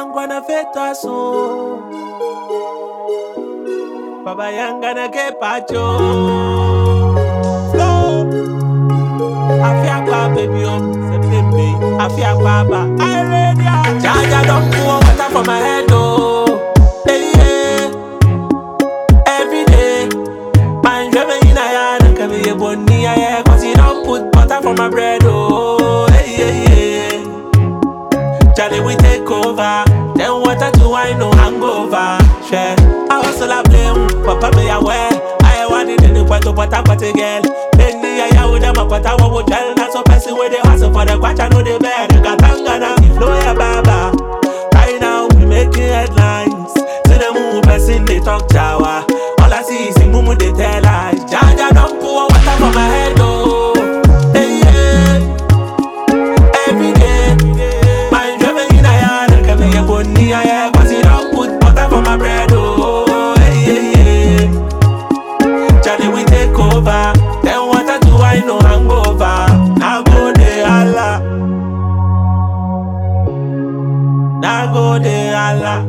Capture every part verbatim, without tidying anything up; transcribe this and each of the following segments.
gonna fit us so. Baba Yanga na ke pacho. Flow. Afia kwa baby oh, September. Afia kwa ba. I ready. Jaja don't pour water from my head oh. Hey yeah. Every day. Man driving in a yard and come here bunny yeah. Cause he don't put butter for my bread oh. Hey yeah yeah. Charlie we take over. Then water to wine no hangover. Share. I hustle a blame. Papa me aware. I wanted in the quarter but I got a girl. Then the aya with them but I want to tell. Not so person where they hustle for the watch I know they bad. Katangana, flow ya baba. Right now we making headlines. See them move person they talk jawa. All I see is in mumu they tell lies. Jaja don't pour water for my head oh. Hey yeah. Every day. My driving in a yard and come here bunny yeah. Cause he don't put butter for my bread oh. Hey yeah yeah. Charlie we take over. Then water to wine no hangover. Now go de Allah. Now go de Allah.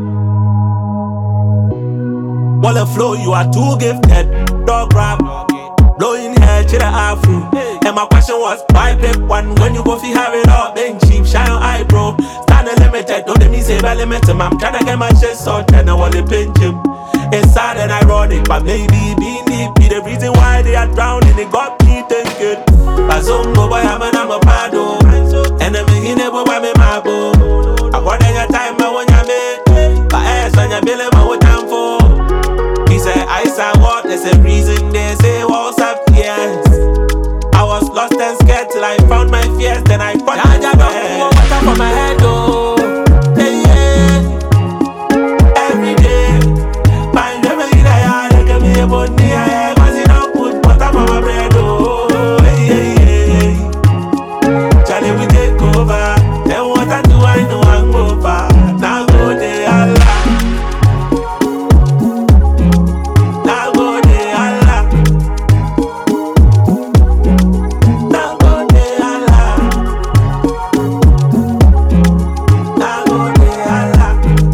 Walla flow, you are too gifted. Dog rap, blowing hair to the afro. And my question was, why pick one when you go fi have it all? Being cheap, shine on eyebrow. Stand unlimited, don't let me say by limit. I'm tryna get my shit sorted and I wanna pinch him. It's sad and ironic, but maybe being deep be the reason why they are drowning. It got me thinking. Bazongo boy, I'm an I'm a pado. And I'm in it, boy, I'm in my bow. I got your time, I want your mate. But ass on your belly, what time for? He said, I saw what, there's a reason they say what's up, yes. I was lost and scared till I found my fears, then I fought my head. Water for my head, oh. Hey, yeah. Every day. My never in a yard, I can be a bunny, yeah. Cause you don't put butter for my bread, oh. Hey, hey, hey. Charlie, we take over. Then water do I know I'm over. Now go de Allah. Now go de Allah. Now go de Allah. Now go de Allah.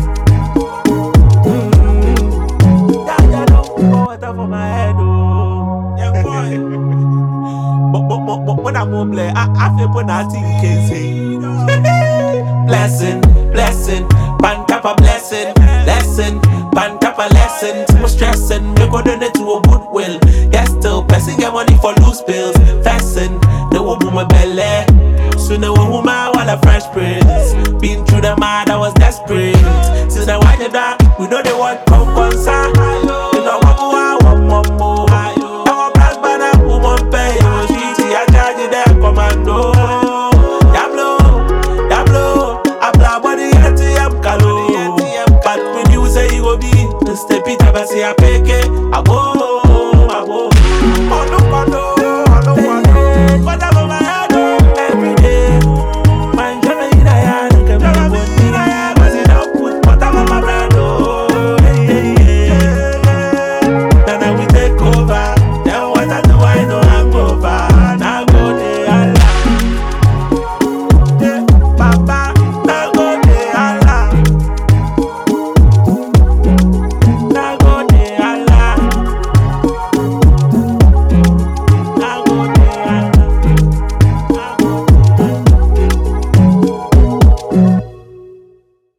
Mm. Jaja don't pour water for my head, oh. Yeah, boy. But, but, but, but when I'm on play, I, I feel when I think can say blessing, blessing, pan top a blessing, lesson, pan top a lesson. Too much stressing, we go donate to a goodwill. Yes, still pressing get money for loose bills. Fasting, the woman my belly. Soon the woman while a fresh prince. Been through the mud, I was desperate. Since I wanted that, we know they want come concern.